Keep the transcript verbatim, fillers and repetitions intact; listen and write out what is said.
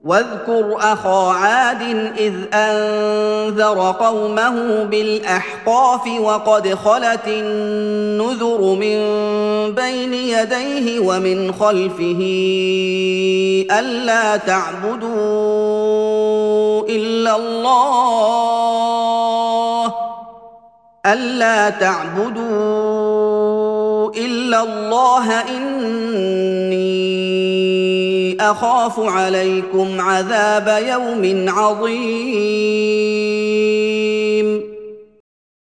واذكر أخا عاد إذ أنذر قومه بالأحقاف وقد خلت النذر من بين يديه ومن خلفه ألا تعبدوا إلا الله ألا تعبدوا إلا الله إني أخاف عليكم عذاب يوم عظيم